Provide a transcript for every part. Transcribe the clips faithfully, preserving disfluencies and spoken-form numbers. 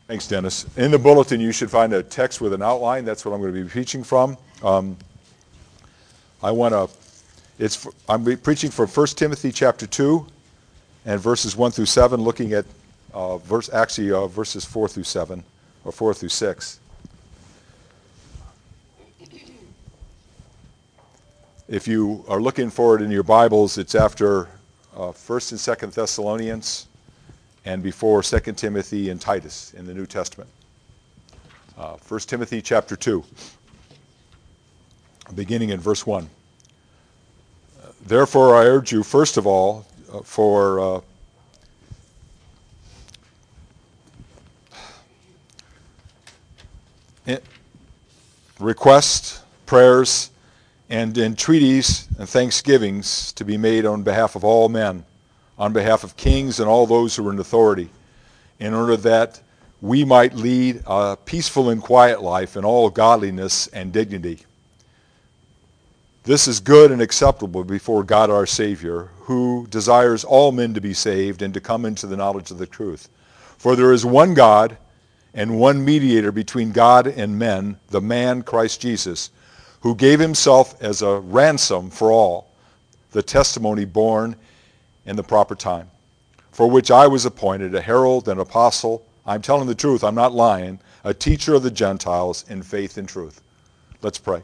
Thanks, Dennis. In the bulletin, you should find a text with an outline. That's what I'm going to be preaching from. Um, I want to, it's, I'm preaching from First Timothy chapter two and verses one through seven, looking at, uh, verse, actually, uh, verses four through seven, or four through six. If you are looking for it in your Bibles, it's after uh, First and Second Thessalonians, and before Second Timothy and Titus in the New Testament. Uh, First Timothy chapter two, beginning in verse one. Therefore I urge you, first of all, uh, for uh, requests, prayers, and entreaties and thanksgivings to be made on behalf of all men, on behalf of kings and all those who are in authority, in order that we might lead a peaceful and quiet life in all godliness and dignity. This is good and acceptable before God our Savior, who desires all men to be saved and to come into the knowledge of the truth. For there is one God and one mediator between God and men, the man Christ Jesus, who gave himself as a ransom for all, the testimony born in the proper time, for which I was appointed a herald and apostle. I'm telling the truth, I'm not lying, a teacher of the Gentiles in faith and truth. Let's pray.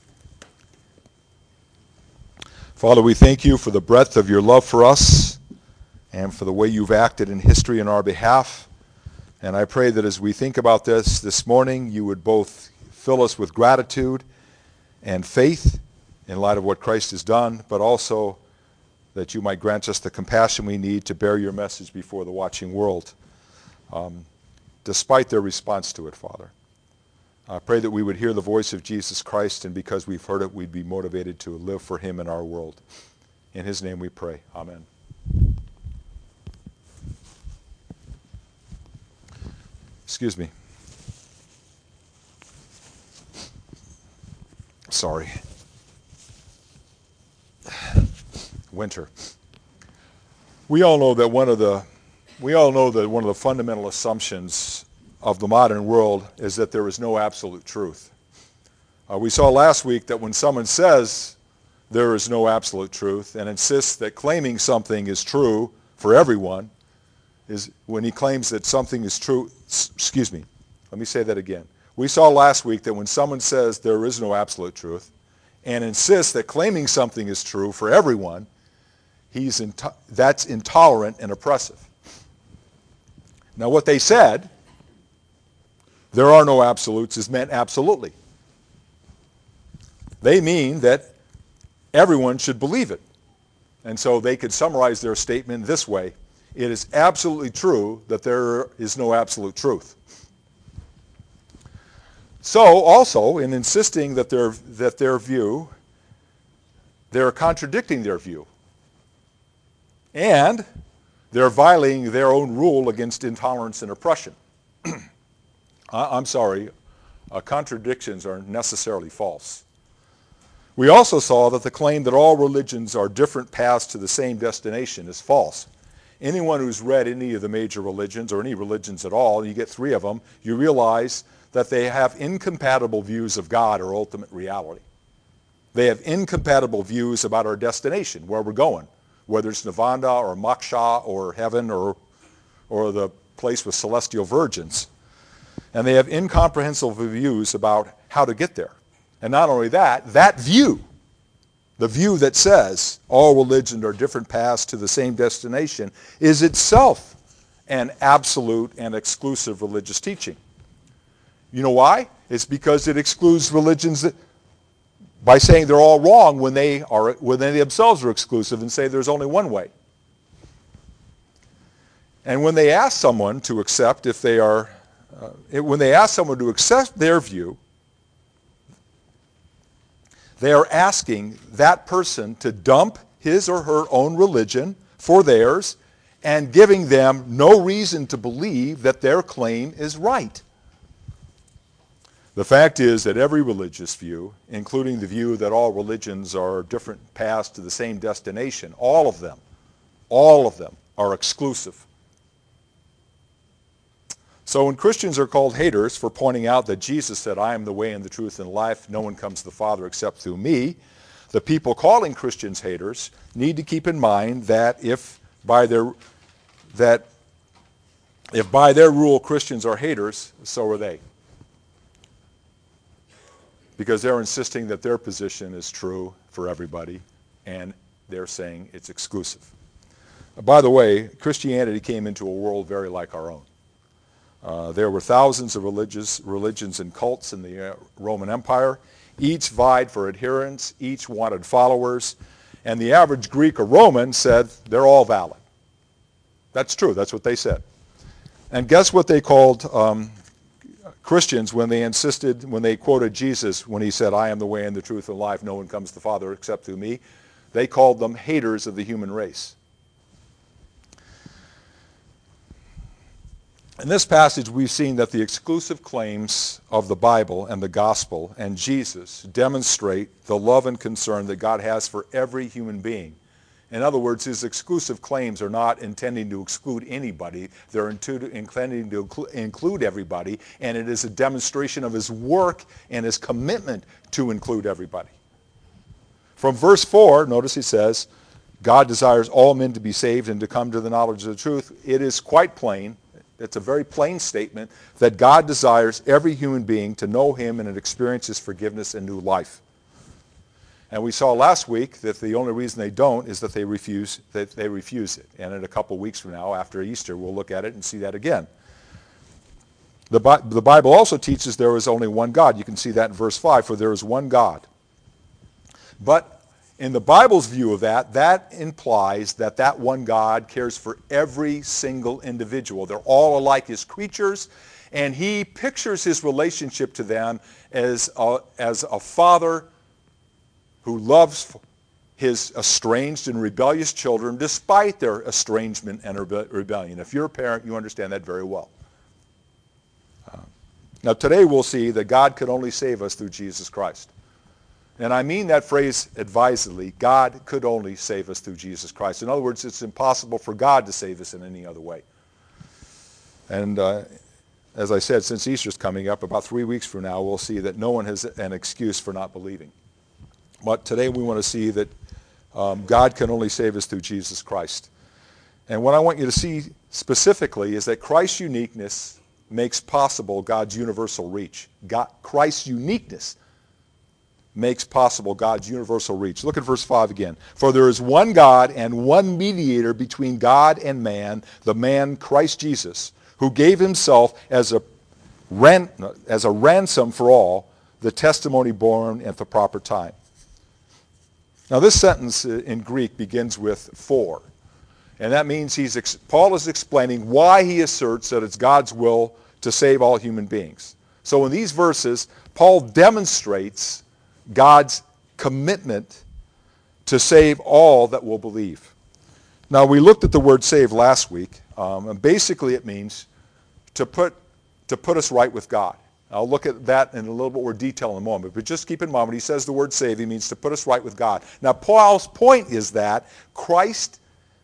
Father, we thank you for the breadth of your love for us and for the way you've acted in history in our behalf. And I pray that as we think about this this morning, you would both fill us with gratitude and faith in light of what Christ has done, but also that you might grant us the compassion we need to bear your message before the watching world, um, despite their response to it, Father. I pray that we would hear the voice of Jesus Christ, and because we've heard it, we'd be motivated to live for him in our world. In his name we pray. Amen. Excuse me. Sorry. Winter. We all know that one of the we all know that one of the fundamental assumptions of the modern world is that there is no absolute truth. Uh, we saw last week that when someone says there is no absolute truth and insists that claiming something is true for everyone is when he claims that something is true. Excuse me. Let me say that again. We saw last week that when someone says there is no absolute truth and insists that claiming something is true for everyone, he's into- that's intolerant and oppressive. Now what they said, there are no absolutes, is meant absolutely. They mean that everyone should believe it. And so they could summarize their statement this way: it is absolutely true that there is no absolute truth. So also, in insisting that their, that their view, they're contradicting their view. And they're violating their own rule against intolerance and oppression. I'm sorry, uh, contradictions are necessarily false. We also saw that the claim that all religions are different paths to the same destination is false. Anyone who's read any of the major religions, or any religions at all, and you get three of them, you realize that they have incompatible views of God or ultimate reality. They have incompatible views about our destination, where we're going, whether it's Nirvana or Moksha or heaven or, or the place with celestial virgins. And they have incomprehensible views about how to get there. And not only that, that view, the view that says all religions are different paths to the same destination, is itself an absolute and exclusive religious teaching. You know why? It's because it excludes religions that, by saying they're all wrong when they are when they themselves are exclusive and say there's only one way. And when they ask someone to accept, if they are, uh, it, when they ask someone to accept their view, they are asking that person to dump his or her own religion for theirs and giving them no reason to believe that their claim is right. The fact is that every religious view, including the view that all religions are different paths to the same destination, all of them, all of them are exclusive. So when Christians are called haters for pointing out that Jesus said, I am the way and the truth and life, no one comes to the Father except through me, the people calling Christians haters need to keep in mind that if by their that if by their rule Christians are haters, so are they. Because they're insisting that their position is true for everybody, and they're saying it's exclusive. By the way, Christianity came into a world very like our own. Uh, there were thousands of religious religions and cults in the uh, Roman Empire. Each vied for adherents, each wanted followers, and the average Greek or Roman said they're all valid. That's true, that's what they said. And guess what they called um, Christians when they insisted, when they quoted Jesus when he said, I am the way and the truth and life, no one comes to the Father except through me? They called them haters of the human race. In this passage, we've seen that the exclusive claims of the Bible and the gospel and Jesus demonstrate the love and concern that God has for every human being. In other words, his exclusive claims are not intending to exclude anybody. They're intending to include everybody, and it is a demonstration of his work and his commitment to include everybody. From verse four, notice he says, God desires all men to be saved and to come to the knowledge of the truth. It is quite plain. It's a very plain statement that God desires every human being to know him and experience his forgiveness and new life. And we saw last week that the only reason they don't is that they refuse that they refuse it. And in a couple weeks from now, after Easter, we'll look at it and see that again. The, Bi- the Bible also teaches there is only one God. You can see that in verse five, for there is one God. But in the Bible's view of that, that implies that that one God cares for every single individual. They're all alike as creatures, and he pictures his relationship to them as a, as a father who loves his estranged and rebellious children despite their estrangement and rebe- rebellion. If you're a parent, you understand that very well. Uh, now today we'll see that God could only save us through Jesus Christ. And I mean that phrase advisedly. God could only save us through Jesus Christ. In other words, it's impossible for God to save us in any other way. And uh, as I said, since Easter's coming up, about three weeks from now, we'll see that no one has an excuse for not believing. But today we want to see that um, God can only save us through Jesus Christ. And what I want you to see specifically is that Christ's uniqueness makes possible God's universal reach. God, Christ's uniqueness makes possible God's universal reach. Look at verse five again. For there is one God and one mediator between God and man, the man Christ Jesus, who gave himself as a, ran, as a ransom for all, the testimony born at the proper time. Now this sentence in Greek begins with for. And that means he's ex- Paul is explaining why he asserts that it's God's will to save all human beings. So in these verses, Paul demonstrates God's commitment to save all that will believe. Now, we looked at the word save last week, um, and basically it means to put, to put us right with God. I'll look at that in a little bit more detail in a moment, but just keep in mind when he says the word save, he means to put us right with God. Now, Paul's point is that Christ,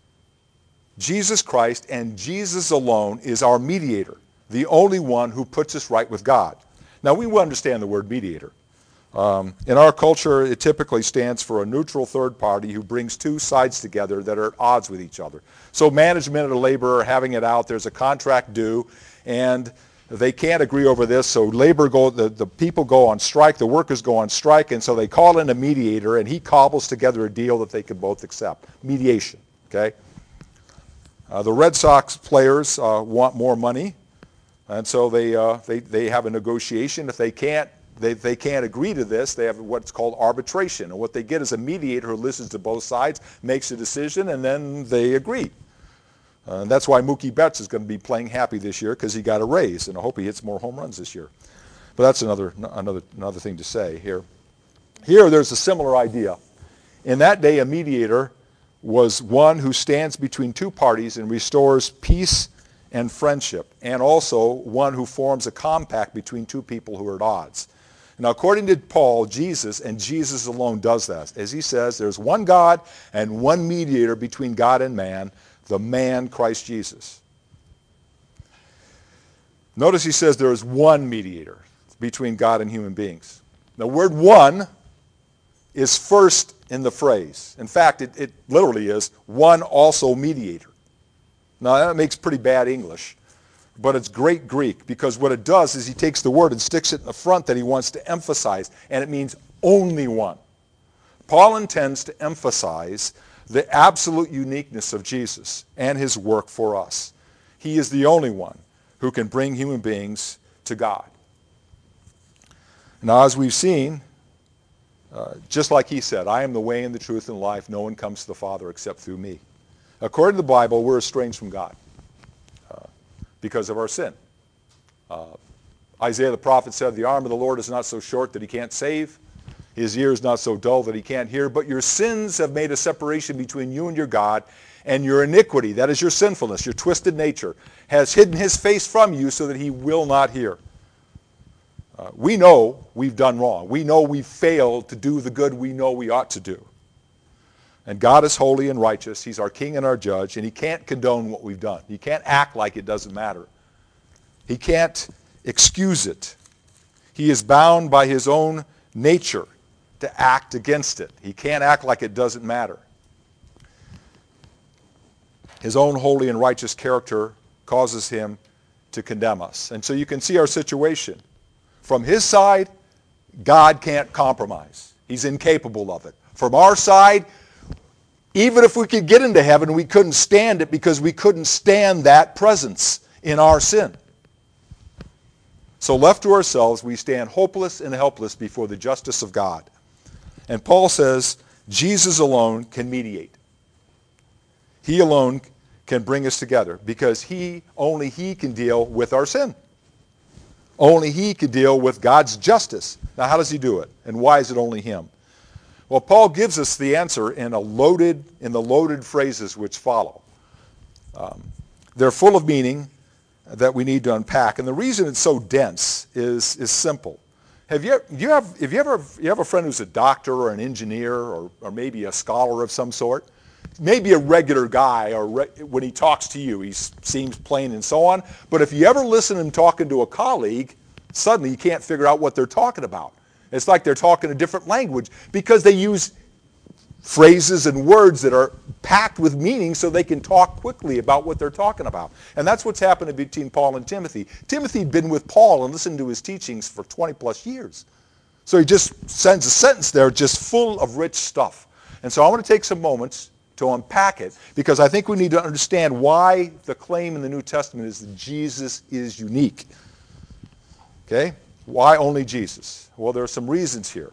Jesus Christ, and Jesus alone is our mediator, the only one who puts us right with God. Now, we will understand the word mediator. Um, in our culture, it typically stands for a neutral third party who brings two sides together that are at odds with each other. So management and labor are having it out. There's a contract due, and they can't agree over this. So labor go, the, the people go on strike, the workers go on strike, and so they call in a mediator, and he cobbles together a deal that they can both accept. Mediation, okay? Uh, the Red Sox players uh, want more money, and so they, uh, they, they have a negotiation. If they can't, They, they can't agree to this. They have what's called arbitration. And what they get is a mediator who listens to both sides, makes a decision, and then they agree. Uh, and that's why Mookie Betts is going to be playing happy this year, because he got a raise, and I hope he hits more home runs this year. But that's another, another, another thing to say here. Here there's a similar idea. In that day, a mediator was one who stands between two parties and restores peace and friendship, and also one who forms a compact between two people who are at odds. Now, according to Paul, Jesus, and Jesus alone does that. As he says, there's one God and one mediator between God and man, the man Christ Jesus. Notice he says there is one mediator between God and human beings. The word one is first in the phrase. In fact, it, it literally is one also mediator. Now that makes pretty bad English, but it's great Greek, because what it does is he takes the word and sticks it in the front that he wants to emphasize, and it means only one. Paul intends to emphasize the absolute uniqueness of Jesus and his work for us. He is the only one who can bring human beings to God. Now, as we've seen, uh, just like he said, I am the way and the truth and life. No one comes to the Father except through me. According to the Bible, we're estranged from God uh, because of our sin. Uh, Isaiah the prophet said, the arm of the Lord is not so short that he can't save. His ear is not so dull that he can't hear. But your sins have made a separation between you and your God, and your iniquity, that is your sinfulness, your twisted nature, has hidden his face from you so that he will not hear. Uh, we know we've done wrong. We know we've failed to do the good we know we ought to do. And God is holy and righteous. He's our king and our judge, and he can't condone what we've done. He can't act like it doesn't matter. He can't excuse it. He is bound by his own nature to act against it. He can't act like it doesn't matter. His own holy and righteous character causes him to condemn us. And so you can see our situation. From his side, God can't compromise. He's incapable of it. From our side, even if we could get into heaven, we couldn't stand it because we couldn't stand that presence in our sin. So left to ourselves, we stand hopeless and helpless before the justice of God. And Paul says, Jesus alone can mediate. He alone can bring us together because he, only he can deal with our sin. Only he can deal with God's justice. Now, how does he do it? And why is it only him? Well, Paul gives us the answer in a loaded, in the loaded phrases which follow. Um, they're full of meaning that we need to unpack. And the reason it's so dense is, is simple. Have you, you have, if you ever you have a friend who's a doctor or an engineer or, or maybe a scholar of some sort, maybe a regular guy, or re, when he talks to you, he seems plain and so on. But if you ever listen to him talking to a colleague, suddenly you can't figure out what they're talking about. It's like they're talking a different language because they use phrases and words that are packed with meaning so they can talk quickly about what they're talking about. And that's what's happened between Paul and Timothy. Timothy had been with Paul and listened to his teachings for twenty plus years. So he just sends a sentence there just full of rich stuff. And so I want to take some moments to unpack it, because I think we need to understand why the claim in the New Testament is that Jesus is unique. Okay? Why only Jesus? Well, there are some reasons here.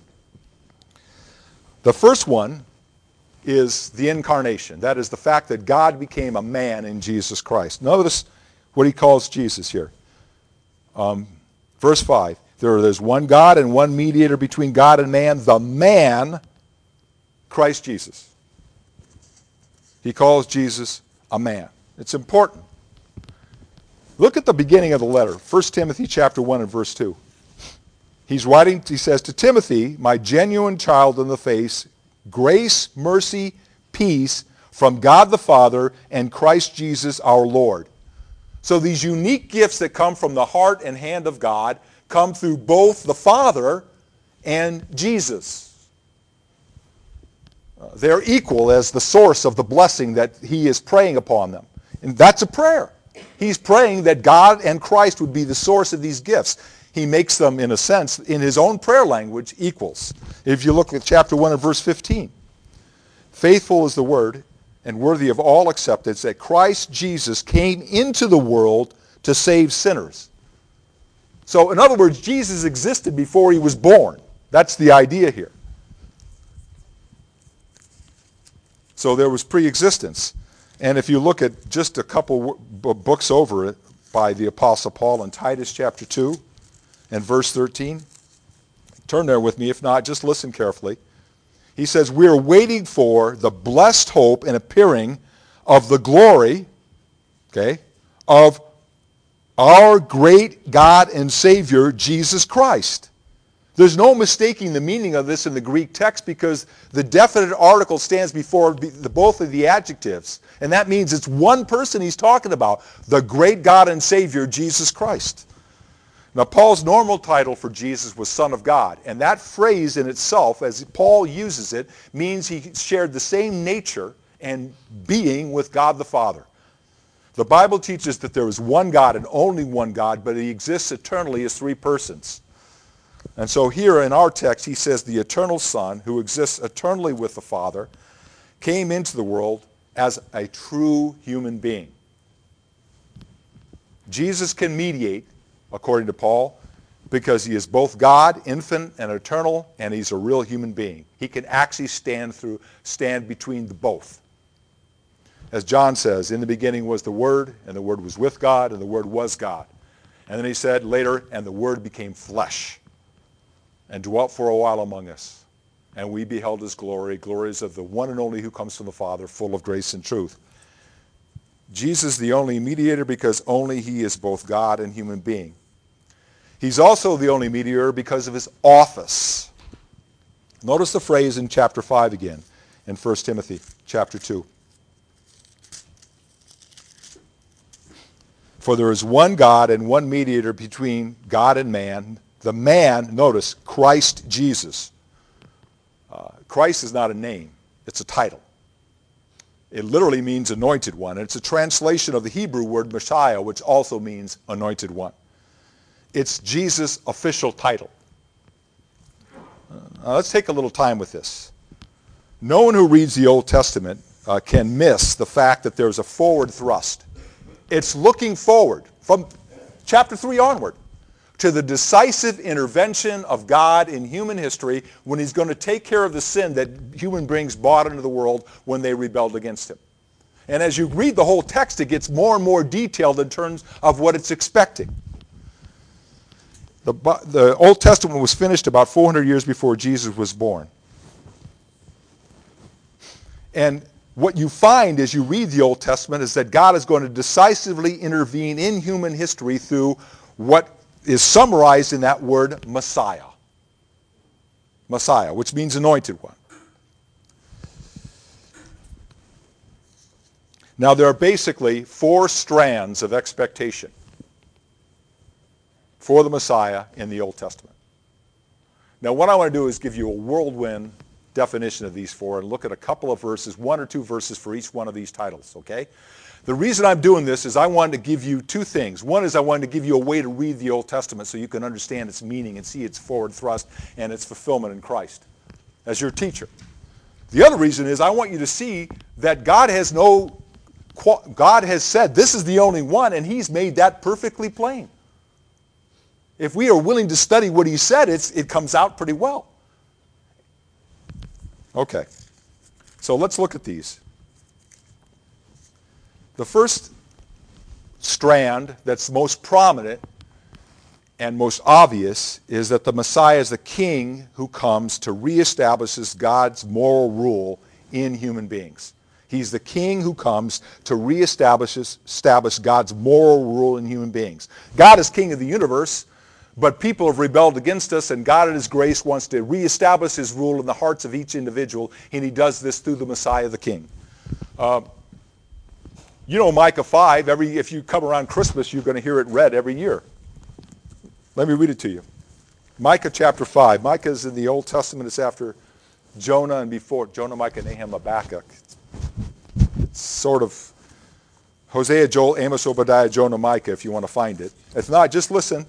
The first one is the incarnation. That is the fact that God became a man in Jesus Christ. Notice what he calls Jesus here. Um, verse five, there is one God and one mediator between God and man, the man, Christ Jesus. He calls Jesus a man. It's important. Look at the beginning of the letter, First Timothy chapter one and verse two. He's writing, he says, to Timothy, my genuine child in the faith, grace, mercy, peace from God the Father and Christ Jesus our Lord. So these unique gifts that come from the heart and hand of God come through both the Father and Jesus. Uh, they're equal as the source of the blessing that he is praying upon them. And that's a prayer. He's praying that God and Christ would be the source of these gifts. He makes them, in a sense, in his own prayer language, equals. If you look at chapter one and verse fifteen. Faithful is the word and worthy of all acceptance that Christ Jesus came into the world to save sinners. So, in other words, Jesus existed before he was born. That's the idea here. So there was pre-existence. And if you look at just a couple books over it by the Apostle Paul in Titus chapter two and verse thirteen, turn there with me. If not, just listen carefully. He says, we are waiting for the blessed hope and appearing of the glory, okay, of our great God and Savior, Jesus Christ. There's no mistaking the meaning of this in the Greek text because the definite article stands before the, both of the adjectives. And that means it's one person he's talking about, the great God and Savior, Jesus Christ. Now, Paul's normal title for Jesus was Son of God. And that phrase in itself, as Paul uses it, means he shared the same nature and being with God the Father. The Bible teaches that there is one God and only one God, but he exists eternally as three persons. And so here in our text, he says the eternal Son, who exists eternally with the Father, came into the world as a true human being. Jesus can mediate, according to Paul, because he is both God, infinite and eternal, and he's a real human being. He can actually stand through, stand between the both. As John says, in the beginning was the Word, and the Word was with God, and the Word was God. And then he said later, and the Word became flesh and dwelt for a while among us. And we beheld his glory, glories of the one and only who comes from the Father, full of grace and truth. Jesus is the only mediator because only he is both God and human being. He's also the only mediator because of his office. Notice the phrase in chapter five again, in First Timothy chapter two. For there is one God and one mediator between God and man, the man, notice, Christ Jesus. Uh, Christ is not a name, it's a title. It literally means anointed one. And it's a translation of the Hebrew word Messiah, which also means anointed one. It's Jesus' official title. Uh, let's take a little time with this. No one who reads the Old Testament uh, can miss the fact that there's a forward thrust. It's looking forward from chapter three onward to the decisive intervention of God in human history when he's going to take care of the sin that human beings brought into the world when they rebelled against him. And as you read the whole text, it gets more and more detailed in terms of what it's expecting. The, the Old Testament was finished about four hundred years before Jesus was born. And what you find as you read the Old Testament is that God is going to decisively intervene in human history through what is summarized in that word Messiah. Messiah, which means anointed one. Now there are basically four strands of expectation for the Messiah in the Old Testament. Now what I want to do is give you a whirlwind definition of these four and look at a couple of verses, one or two verses for each one of these titles, okay? The reason I'm doing this is I wanted to give you two things. One is I wanted to give you a way to read the Old Testament so you can understand its meaning and see its forward thrust and its fulfillment in Christ as your teacher. The other reason is I want you to see that God has no, God has said this is the only one, and he's made that perfectly plain. If we are willing to study what he said, it's, it comes out pretty well. Okay, so let's look at these. The first strand that's most prominent and most obvious is that the Messiah is the king who comes to reestablish God's moral rule in human beings. He's the king who comes to reestablish establish God's moral rule in human beings. God is king of the universe, but people have rebelled against us, and God in his grace wants to reestablish his rule in the hearts of each individual, and he does this through the Messiah, the King. Uh, you know Micah five, every, if you come around Christmas, you're going to hear it read every year. Let me read it to you. Micah chapter five. Micah is in the Old Testament. It's after Jonah and before Jonah, Micah, Nahum, Habakkuk. It's sort of Hosea, Joel, Amos, Obadiah, Jonah, Micah, if you want to find it. If not, just listen.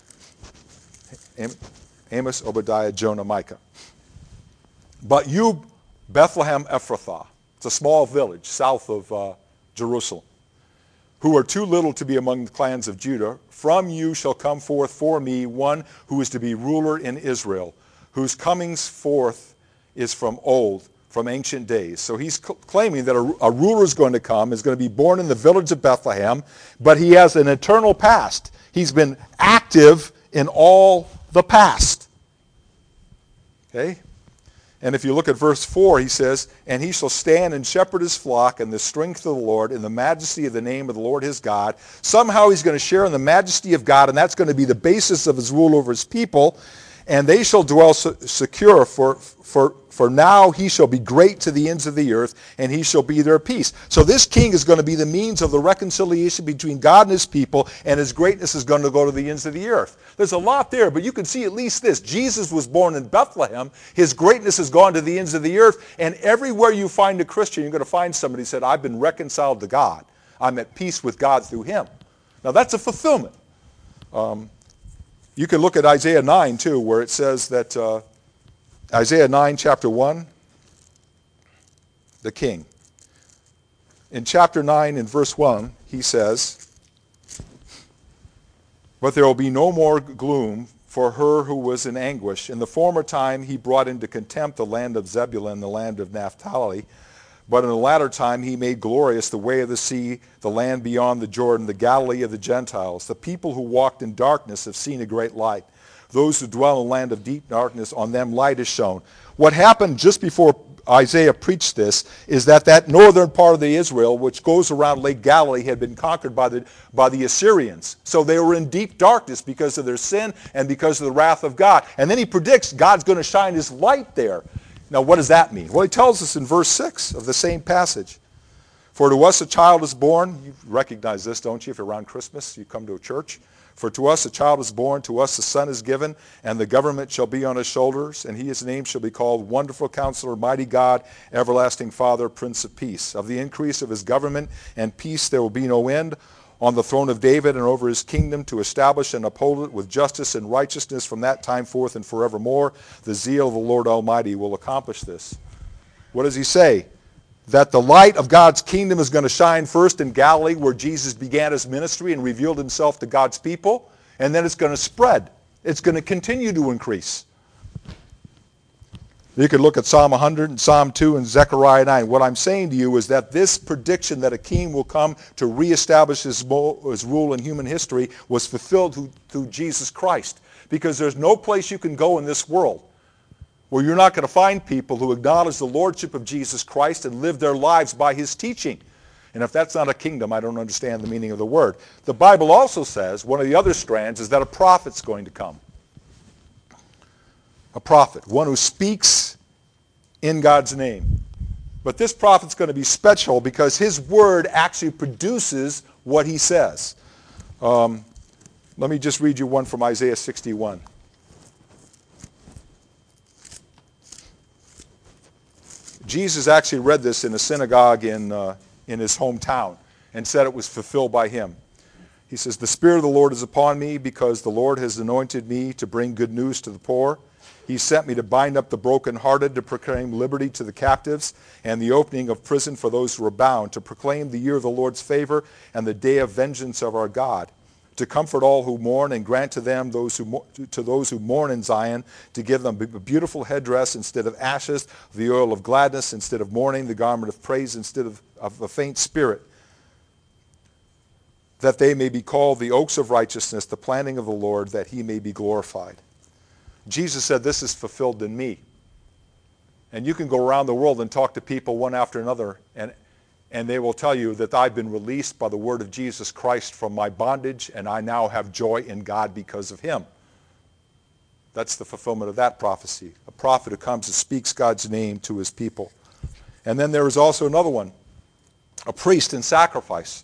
Amos, Obadiah, Jonah, Micah. But you, Bethlehem Ephrathah, it's a small village south of uh, Jerusalem, who are too little to be among the clans of Judah, from you shall come forth for me one who is to be ruler in Israel, whose comings forth is from old, from ancient days. So he's cl- claiming that a, a ruler is going to come, is going to be born in the village of Bethlehem, but he has an eternal past. He's been active in all the past. Okay? And if you look at verse four, he says, and he shall stand and shepherd his flock in the strength of the Lord, in the majesty of the name of the Lord his God. Somehow he's going to share in the majesty of God, and that's going to be the basis of his rule over his people. and they shall dwell secure, for, for, for now he shall be great to the ends of the earth, and he shall be their peace. So this king is going to be the means of the reconciliation between God and his people, and his greatness is going to go to the ends of the earth. There's a lot there, but you can see at least this. Jesus was born in Bethlehem. His greatness has gone to the ends of the earth, and everywhere you find a Christian, you're going to find somebody who said, I've been reconciled to God. I'm at peace with God through him. Now that's a fulfillment. Um, you can look at Isaiah nine too, where it says that uh, Isaiah nine, chapter one, the king. In chapter nine, in verse one, he says, but there will be no more gloom for her who was in anguish. In the former time he brought into contempt the land of Zebulun, the land of Naphtali. But in the latter time he made glorious the way of the sea, the land beyond the Jordan, the Galilee of the Gentiles. The people who walked in darkness have seen a great light. Those who dwell in a land of deep darkness, on them light is shone. What happened just before Isaiah preached this is that that northern part of the Israel, which goes around Lake Galilee, had been conquered by the, by the Assyrians. So they were in deep darkness because of their sin and because of the wrath of God. And then he predicts God's going to shine his light there. Now, what does that mean? Well, he tells us in verse six of the same passage. For to us a child is born. You recognize this, don't you? If you're around Christmas, you come to a church. For to us a child is born, to us a son is given, and the government shall be on his shoulders, and he, his name shall be called Wonderful Counselor, Mighty God, Everlasting Father, Prince of Peace. Of the increase of his government and peace there will be no end, on the throne of David and over his kingdom, to establish and uphold it with justice and righteousness from that time forth and forevermore. The zeal of the Lord Almighty will accomplish this. What does he say? That the light of God's kingdom is going to shine first in Galilee, where Jesus began his ministry and revealed himself to God's people, and then it's going to spread. It's going to continue to increase. You could look at Psalm one hundred and Psalm two and Zechariah nine. What I'm saying to you is that this prediction that a king will come to reestablish his, his rule in human history was fulfilled through, through Jesus Christ. Because there's no place you can go in this world where you're not going to find people who acknowledge the lordship of Jesus Christ and live their lives by his teaching. And if that's not a kingdom, I don't understand the meaning of the word. The Bible also says, one of the other strands is that a prophet's going to come. A prophet, one who speaks in God's name. But this prophet's going to be special because his word actually produces what he says. Um, let me just read you one from Isaiah sixty-one. Jesus actually read this in a synagogue in, uh, in his hometown and said it was fulfilled by him. He says, the Spirit of the Lord is upon me because the Lord has anointed me to bring good news to the poor. He sent me to bind up the brokenhearted, to proclaim liberty to the captives, and the opening of prison for those who are bound, to proclaim the year of the Lord's favor and the day of vengeance of our God, to comfort all who mourn and grant to them those who to those who mourn in Zion, to give them a beautiful headdress instead of ashes, the oil of gladness instead of mourning, the garment of praise instead of, of a faint spirit, that they may be called the oaks of righteousness, the planting of the Lord, that he may be glorified. Jesus said, this is fulfilled in me. And you can go around the world and talk to people one after another, and, and they will tell you that I've been released by the word of Jesus Christ from my bondage, and I now have joy in God because of him. That's the fulfillment of that prophecy. A prophet who comes and speaks God's name to his people. And then there is also another one, a priest in sacrifice,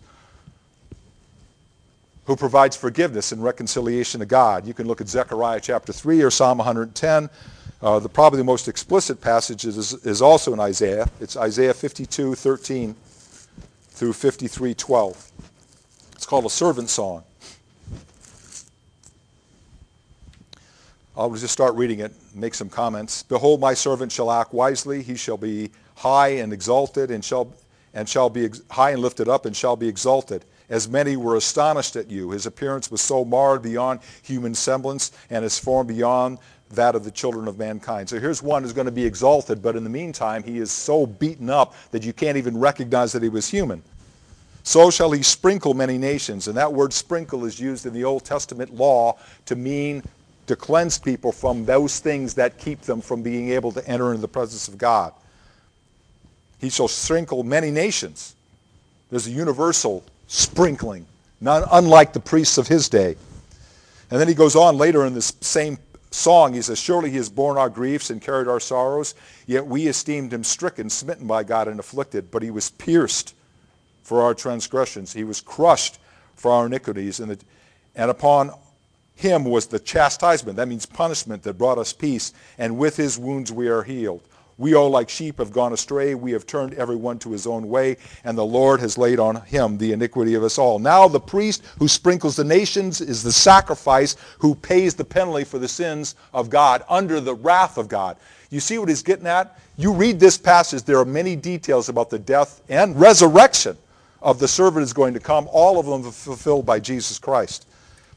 who provides forgiveness and reconciliation to God. You can look at Zechariah chapter three or Psalm one hundred ten. Uh, the, probably the most explicit passage is, is also in Isaiah. It's Isaiah fifty-two thirteen through fifty-three twelve. It's called a servant song. I'll just start reading it, make some comments. Behold, my servant shall act wisely. He shall be high and exalted, and shall, and shall be ex- high and lifted up, and shall be exalted. As many were astonished at you. His appearance was so marred beyond human semblance, and his form beyond that of the children of mankind. So here's one who's going to be exalted, but in the meantime, he is so beaten up that you can't even recognize that he was human. So shall he sprinkle many nations. And that word sprinkle is used in the Old Testament law to mean to cleanse people from those things that keep them from being able to enter into the presence of God. He shall sprinkle many nations. There's a universal sprinkling, not unlike the priests of his day. And then he goes on later in this same song, he says, surely he has borne our griefs and carried our sorrows, yet we esteemed him stricken, smitten by God, and afflicted. But he was pierced for our transgressions. He was crushed for our iniquities. And, the, and upon him was the chastisement, that means punishment, that brought us peace. And with his wounds we are healed. We all like sheep have gone astray. We have turned everyone to his own way, and the Lord has laid on him the iniquity of us all. Now the priest who sprinkles the nations is the sacrifice who pays the penalty for the sins of God under the wrath of God. You see what he's getting at? You read this passage, there are many details about the death and resurrection of the servant is going to come, all of them fulfilled by Jesus Christ.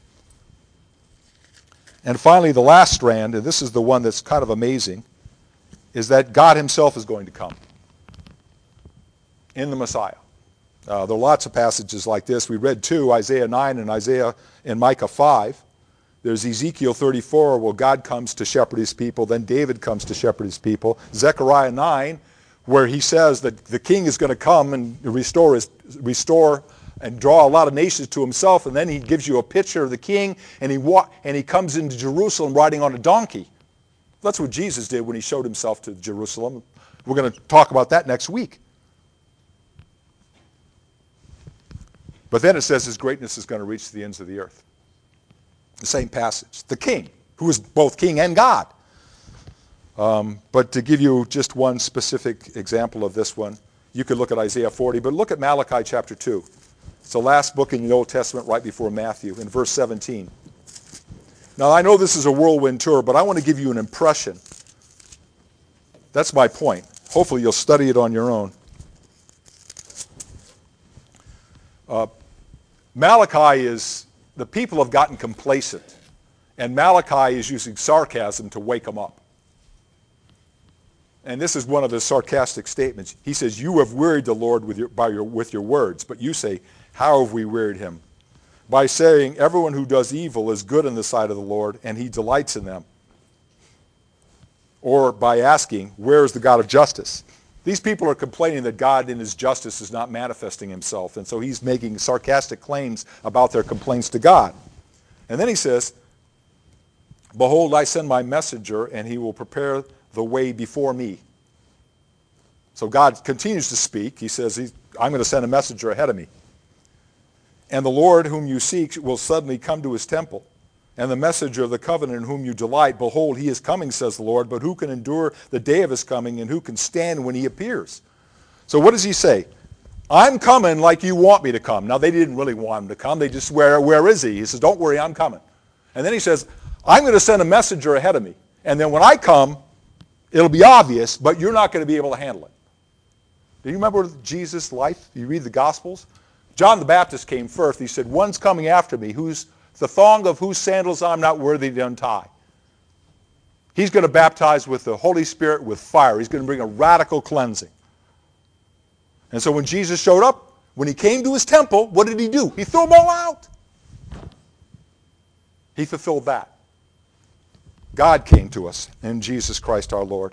And finally, the last strand, and this is the one that's kind of amazing, is that God himself is going to come in the Messiah. Uh, there are lots of passages like this. We read two, Isaiah nine and Isaiah and Micah five. There's Ezekiel thirty-four, where God comes to shepherd his people. Then David comes to shepherd his people. Zechariah nine, where he says that the king is going to come and restore, his, restore and draw a lot of nations to himself. And then he gives you a picture of the king, and he, walk, and he comes into Jerusalem riding on a donkey. That's what Jesus did when he showed himself to Jerusalem. We're going to talk about that next week. But then it says his greatness is going to reach the ends of the earth. The same passage. The king, who is both king and God. Um, but to give you just one specific example of this one, you could look at Isaiah forty, but look at Malachi chapter two. It's the last book in the Old Testament right before Matthew, in verse seventeen. Now, I know this is a whirlwind tour, but I want to give you an impression. That's my point. Hopefully you'll study it on your own. Uh, Malachi is, the people have gotten complacent, and Malachi is using sarcasm to wake them up. And this is one of his sarcastic statements. He says, you have wearied the Lord with your, by your, with your words, but you say, how have we wearied him? By saying, everyone who does evil is good in the sight of the Lord, and he delights in them. Or by asking, where is the God of justice? These people are complaining that God in his justice is not manifesting himself, and so he's making sarcastic claims about their complaints to God. And then he says, behold, I send my messenger, and he will prepare the way before me. So God continues to speak. He says, I'm going to send a messenger ahead of me. And the Lord whom you seek will suddenly come to his temple. And the messenger of the covenant in whom you delight, behold, he is coming, says the Lord, but who can endure the day of his coming, and who can stand when he appears? So what does he say? I'm coming like you want me to come. Now, they didn't really want him to come. They just, where, where is he? He says, don't worry, I'm coming. And then he says, I'm going to send a messenger ahead of me. And then when I come, it'll be obvious, but you're not going to be able to handle it. Do you remember Jesus' life? You read the Gospels? John the Baptist came first. He said, one's coming after me, who's the thong of whose sandals I'm not worthy to untie. He's going to baptize with the Holy Spirit with fire. He's going to bring a radical cleansing. And so when Jesus showed up, when he came to his temple, what did he do? He threw them all out. He fulfilled that. God came to us in Jesus Christ our Lord.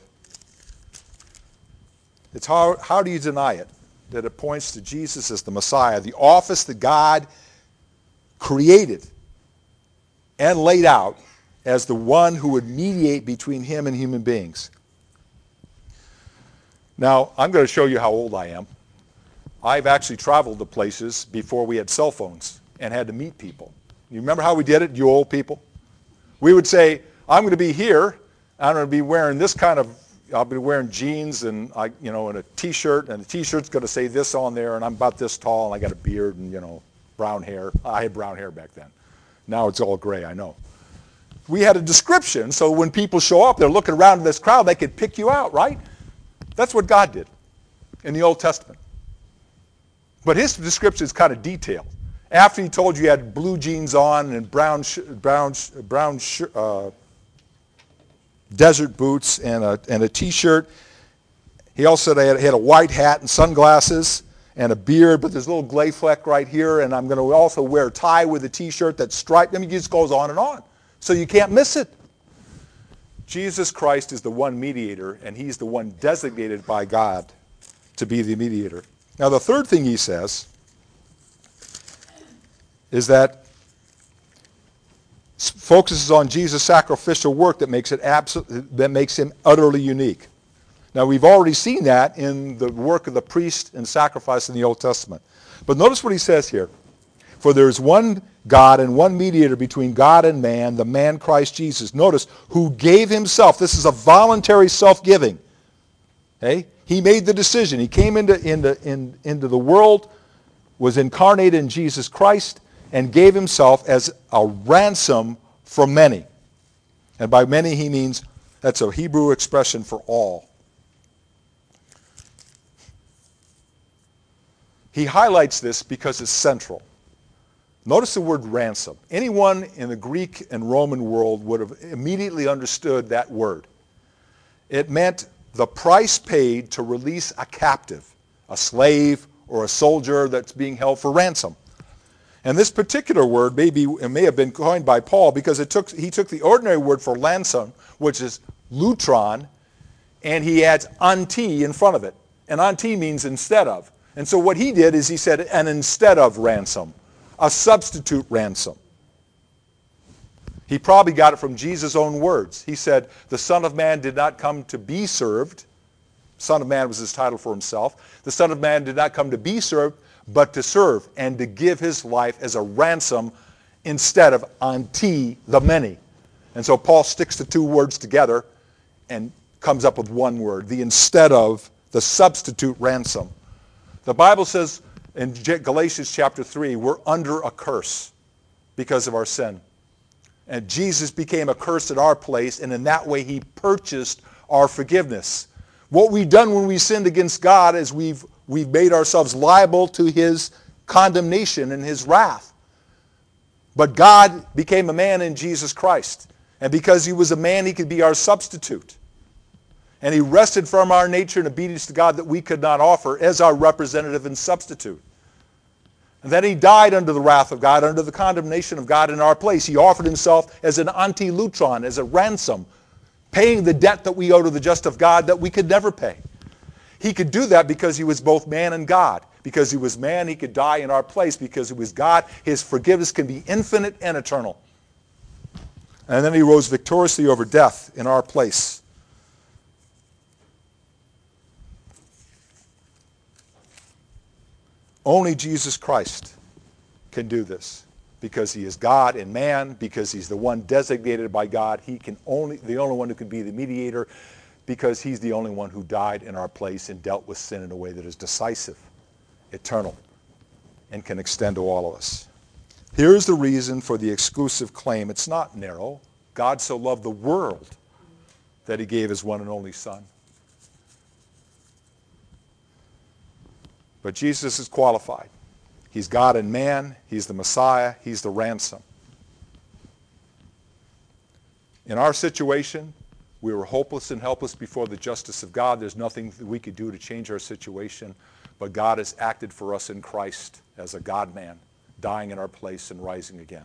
It's how, how do you deny it? That it points to Jesus as the Messiah, the office that God created and laid out as the one who would mediate between him and human beings. Now, I'm going to show you how old I am. I've actually traveled to places before we had cell phones and had to meet people. You remember how we did it, you old people? We would say, I'm going to be here. I'm going to be wearing this kind of, I'll be wearing jeans and, I, you know, and a T-shirt, and the T-shirt's going to say this on there, and I'm about this tall, and I got a beard and, you know, brown hair. I had brown hair back then. Now it's all gray, I know. We had a description, so when people show up, they're looking around in this crowd, they could pick you out, right? That's what God did in the Old Testament. But his description is kind of detailed. After he told you you had blue jeans on and brown, sh- brown, sh- brown sh- uh, desert boots and a, and a T-shirt, he also said he had, he had a white hat and sunglasses and a beard, but there's a little gray fleck right here, and I'm going to also wear a tie with a T-shirt that's striped. I mean, it just goes on and on. So you can't miss it. Jesus Christ is the one mediator, and he's the one designated by God to be the mediator. Now, the third thing he says is that focuses on Jesus' sacrificial work that makes it absolute, that makes him utterly unique. Now, we've already seen that in the work of the priest and sacrifice in the Old Testament. But notice what he says here. For there is one God and one mediator between God and man, the man Christ Jesus. Notice, who gave himself. This is a voluntary self-giving. Okay? He made the decision. He came into, into, in, into the world, was incarnated in Jesus Christ, and gave himself as a ransom for many. And by many he means, that's a Hebrew expression for all. He highlights this because it's central. Notice the word ransom. Anyone in the Greek and Roman world would have immediately understood that word. It meant the price paid to release a captive, a slave or a soldier that's being held for ransom. And this particular word may, be, it may have been coined by Paul because it took, he took the ordinary word for ransom, which is lutron, and he adds anti in front of it. And anti means instead of. And so what he did is he said an instead of ransom, a substitute ransom. He probably got it from Jesus' own words. He said, the Son of Man did not come to be served. Son of Man was his title for himself. The Son of Man did not come to be served, but to serve and to give his life as a ransom instead of anti the many. And so Paul sticks the two words together and comes up with one word, the instead of, the substitute ransom. The Bible says in Galatians chapter three, we're under a curse because of our sin. And Jesus became a curse in our place, and in that way he purchased our forgiveness. What we've done when we sinned against God is we've, we've made ourselves liable to his condemnation and his wrath. But God became a man in Jesus Christ. And because he was a man, he could be our substitute. And he wrested from our nature and obedience to God that we could not offer as our representative and substitute. And then he died under the wrath of God, under the condemnation of God in our place. He offered himself as an anti-lutron, as a ransom, paying the debt that we owe to the just of God that we could never pay. He could do that because he was both man and God. Because he was man, he could die in our place. Because he was God, his forgiveness can be infinite and eternal. And then he rose victoriously over death in our place. Only Jesus Christ can do this because he is God and man, because he's the one designated by God. He can only, the only one who can be the mediator, because he's the only one who died in our place and dealt with sin in a way that is decisive, eternal, and can extend to all of us. Here's the reason for the exclusive claim. It's not narrow. God so loved the world that he gave his one and only Son. But Jesus is qualified. He's God and man. He's the Messiah. He's the ransom. In our situation, we were hopeless and helpless before the justice of God. There's nothing that we could do to change our situation. But God has acted for us in Christ as a God-man, dying in our place and rising again.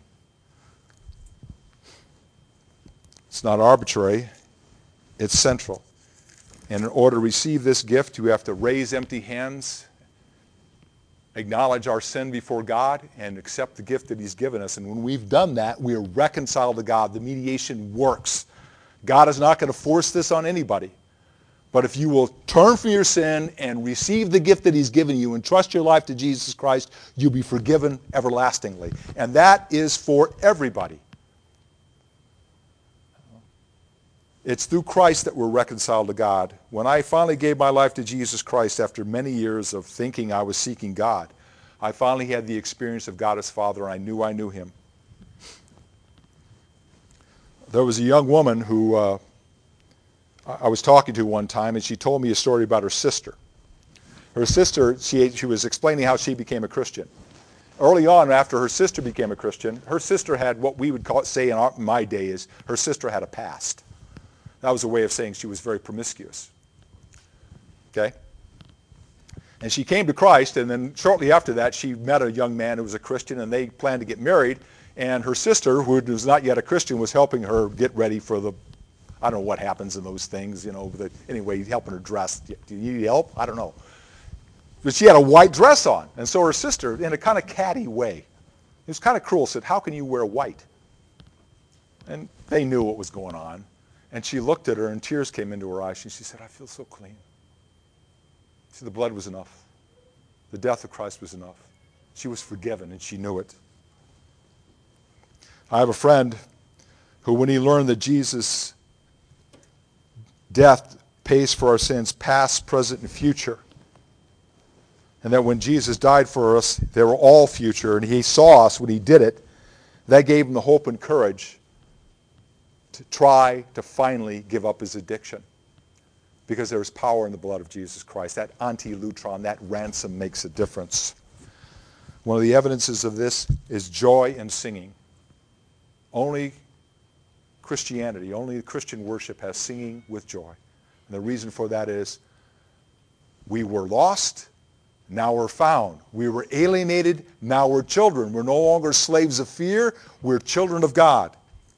It's not arbitrary. It's central. And in order to receive this gift, you have to raise empty hands, acknowledge our sin before God, and accept the gift that he's given us. And when we've done that, we are reconciled to God. The mediation works. God is not going to force this on anybody. But if you will turn from your sin and receive the gift that he's given you and trust your life to Jesus Christ, you'll be forgiven everlastingly. And that is for everybody. It's through Christ that we're reconciled to God. When I finally gave my life to Jesus Christ after many years of thinking I was seeking God, I finally had the experience of God as Father, and I knew I knew him. There was a young woman who uh, I was talking to one time, and she told me a story about her sister. Her sister, she, she was explaining how she became a Christian. Early on, after her sister became a Christian, her sister had what we would call, say in our, my day is, her sister had a past. That was a way of saying she was very promiscuous. Okay? And she came to Christ, and then shortly after that, she met a young man who was a Christian, and they planned to get married. And her sister, who was not yet a Christian, was helping her get ready for the, I don't know what happens in those things, you know, but anyway, helping her dress. Do you need help? I don't know. But she had a white dress on. And so her sister, in a kind of catty way, it was kind of cruel, said, how can you wear white? And they knew what was going on. And she looked at her, and tears came into her eyes. And she said, I feel so clean. She said, the blood was enough. The death of Christ was enough. She was forgiven, and she knew it. I have a friend who, when he learned that Jesus' death pays for our sins, past, present, and future, and that when Jesus died for us, they were all future, and he saw us when he did it, that gave him the hope and courage to try to finally give up his addiction. Because there is power in the blood of Jesus Christ. That anti-lutron, that ransom makes a difference. One of the evidences of this is joy and singing. Only Christianity, only Christian worship has singing with joy. And the reason for that is we were lost, now we're found. We were alienated, now we're children. We're no longer slaves of fear, we're children of God.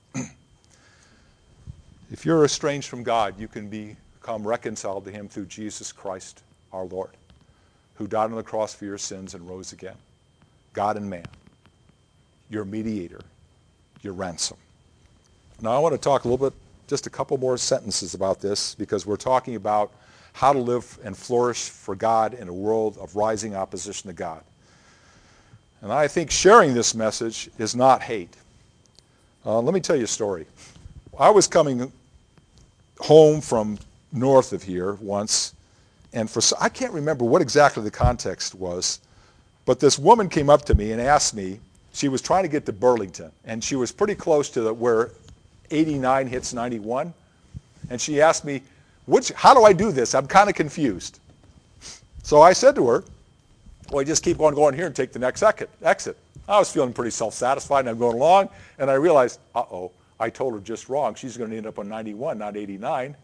If you're estranged from God, you can become reconciled to him through Jesus Christ, our Lord, who died on the cross for your sins and rose again. God and man, your mediator, your ransom. Now I want to talk a little bit, just a couple more sentences about this, because we're talking about how to live and flourish for God in a world of rising opposition to God. And I think sharing this message is not hate. Uh, let me tell you a story. I was coming home from north of here once, and for I can't remember what exactly the context was, but this woman came up to me and asked me, she was trying to get to Burlington, and she was pretty close to the, where eighty-nine hits ninety-one, and she asked me, Which, how do I do this? I'm kind of confused. So I said to her, well, I just keep on going here and take the next exit. I was feeling pretty self-satisfied, and I'm going along, and I realized, uh-oh, I told her just wrong. She's going to end up on ninety-one, not eighty-nine.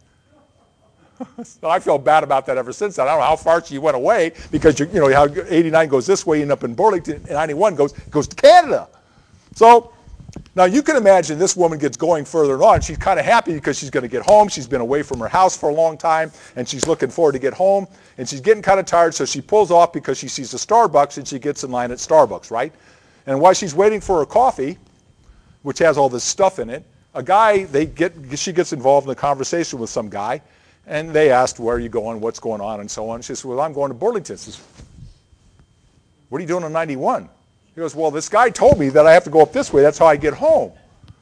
So I felt bad about that ever since then. I don't know how far she went away, because you, you know how eighty-nine goes this way, you end up in Burlington, and ninety-one goes, goes to Canada. So now you can imagine this woman gets going further on. She's kind of happy because she's going to get home. She's been away from her house for a long time, and she's looking forward to get home. And she's getting kind of tired, so she pulls off because she sees a Starbucks, and she gets in line at Starbucks, right? And while she's waiting for her coffee, which has all this stuff in it, a guy, they get, she gets involved in a conversation with some guy, and they asked, where are you going, what's going on, and so on. She says, well, I'm going to Burlington. She says, what are you doing on ninety-one? He goes, well, this guy told me that I have to go up this way. That's how I get home.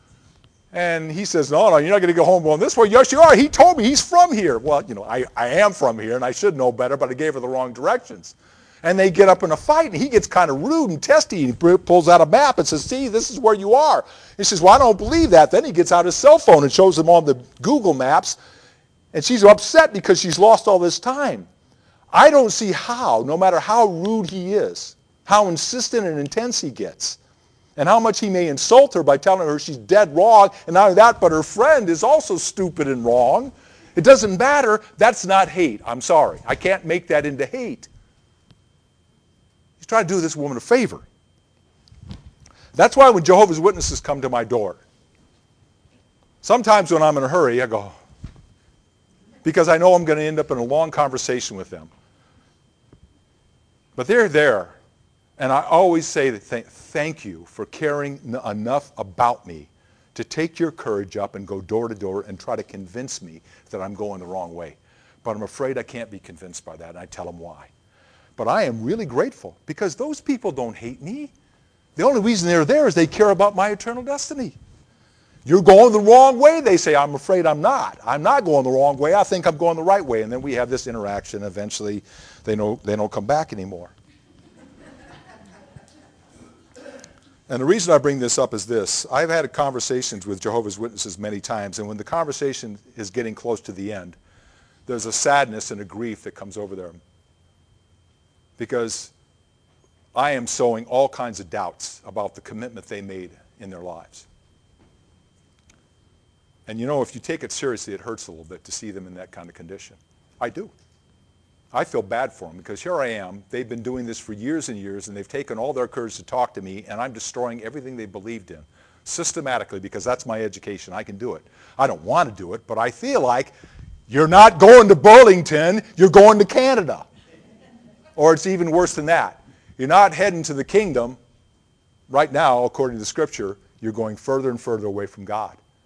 And he says, no, no, you're not going to go home going this way. Yes, you are. He told me he's from here. Well, you know, I, I am from here, and I should know better, but I gave her the wrong directions. And they get up in a fight, and he gets kind of rude and testy. He pulls out a map and says, see, this is where you are. He says, well, I don't believe that. Then he gets out his cell phone and shows them on the Google Maps, and she's upset because she's lost all this time. I don't see how, no matter how rude he is, how insistent and intense he gets, and how much he may insult her by telling her she's dead wrong, and not only that, but her friend is also stupid and wrong. It doesn't matter. That's not hate. I'm sorry. I can't make that into hate. He's trying to do this woman a favor. That's why when Jehovah's Witnesses come to my door, sometimes when I'm in a hurry, I go, because I know I'm going to end up in a long conversation with them. But they're there. And I always say that th- thank you for caring n- enough about me to take your courage up and go door to door and try to convince me that I'm going the wrong way. But I'm afraid I can't be convinced by that, and I tell them why. But I am really grateful, because those people don't hate me. The only reason they're there is they care about my eternal destiny. You're going the wrong way, they say. I'm afraid I'm not. I'm not going the wrong way. I think I'm going the right way. And then we have this interaction. Eventually, they know they don't come back anymore. And the reason I bring this up is this. I've had conversations with Jehovah's Witnesses many times, and when the conversation is getting close to the end, there's a sadness and a grief that comes over them. Because I am sowing all kinds of doubts about the commitment they made in their lives. And you know, if you take it seriously, it hurts a little bit to see them in that kind of condition. I do. I feel bad for them, because here I am. They've been doing this for years and years, and they've taken all their courage to talk to me, and I'm destroying everything they believed in systematically, because that's my education. I can do it. I don't want to do it, but I feel like you're not going to Burlington, you're going to Canada. Or it's even worse than that. You're not heading to the kingdom. Right now, according to the Scripture, you're going further and further away from God.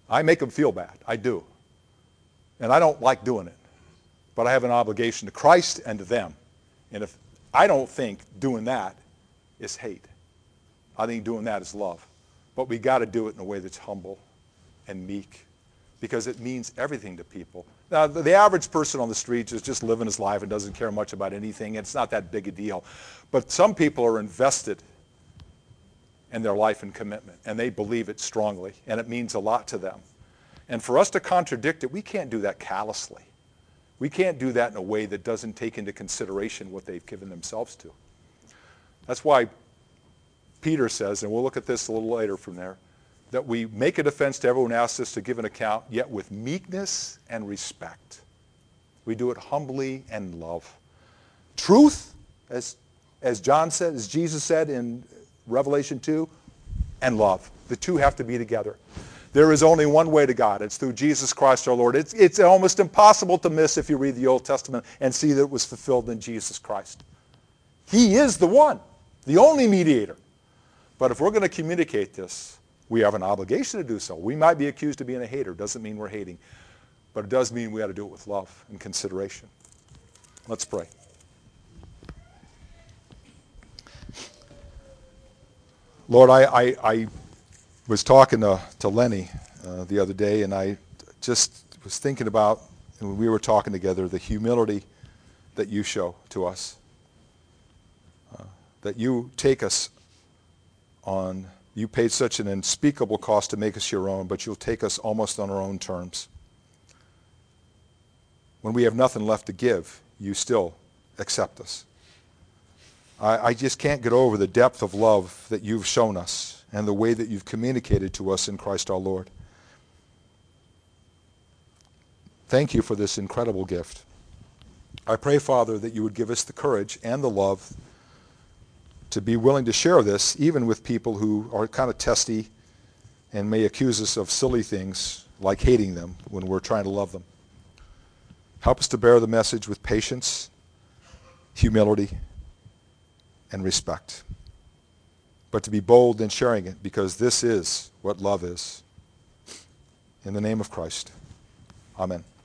I make them feel bad. I do. And I don't like doing it. But I have an obligation to Christ and to them. And if I don't think doing that is hate. I think doing that is love. But we got to do it in a way that's humble and meek, because it means everything to people. Now, the, the average person on the streets is just living his life and doesn't care much about anything. It's not that big a deal. But some people are invested in their life and commitment, and they believe it strongly, and it means a lot to them. And for us to contradict it, we can't do that callously. We can't do that in a way that doesn't take into consideration what they've given themselves to. That's why Peter says, and we'll look at this a little later from there, that we make a defense to everyone who asks us to give an account, yet with meekness and respect. We do it humbly and love. Truth, as, as John said, as Jesus said in Revelation two, and love. The two have to be together. There is only one way to God. It's through Jesus Christ our Lord. It's, it's almost impossible to miss if you read the Old Testament and see that it was fulfilled in Jesus Christ. He is the one, the only mediator. But if we're going to communicate this, we have an obligation to do so. We might be accused of being a hater. Doesn't mean we're hating. But it does mean we ought to do it with love and consideration. Let's pray. Lord, I, I, I was talking to, to Lenny uh, the other day, and I just was thinking about, and when we were talking together, the humility that you show to us. Uh, that you take us on, you paid such an unspeakable cost to make us your own, but you'll take us almost on our own terms. When we have nothing left to give, you still accept us. I, I just can't get over the depth of love that you've shown us and the way that you've communicated to us in Christ our Lord. Thank you for this incredible gift. I pray, Father, that you would give us the courage and the love to be willing to share this, even with people who are kind of testy and may accuse us of silly things like hating them when we're trying to love them. Help us to bear the message with patience, humility, and respect, but to be bold in sharing it, because this is what love is. In the name of Christ, amen.